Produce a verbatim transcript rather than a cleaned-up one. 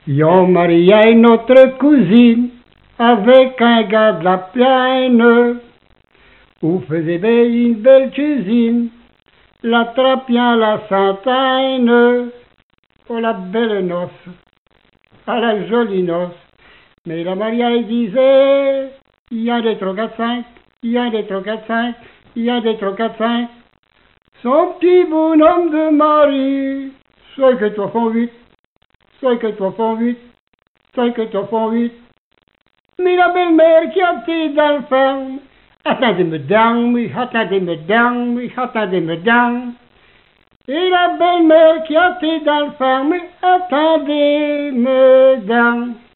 Ils ont marié notre cousine avec un gars de la plaine, où faisait une belle cuisine, la trapien, la Sainte-Anne, oh la belle noce, à la jolie noce. Mais la Maria elle disait, il y a des trois, quatre, cinq, il y a des trois, quatre, cinq, il y a des trois, quatre, cinq. Son petit bonhomme de mari, soit que toi font huit, soit que toi font huit, soit que toi font huit. Mais la belle-mère qui a été dans le ferme, attendez madame, oui, attendez madame, oui, attendez madame. Et la belle-mère qui a été dans le ferme, attendez madame.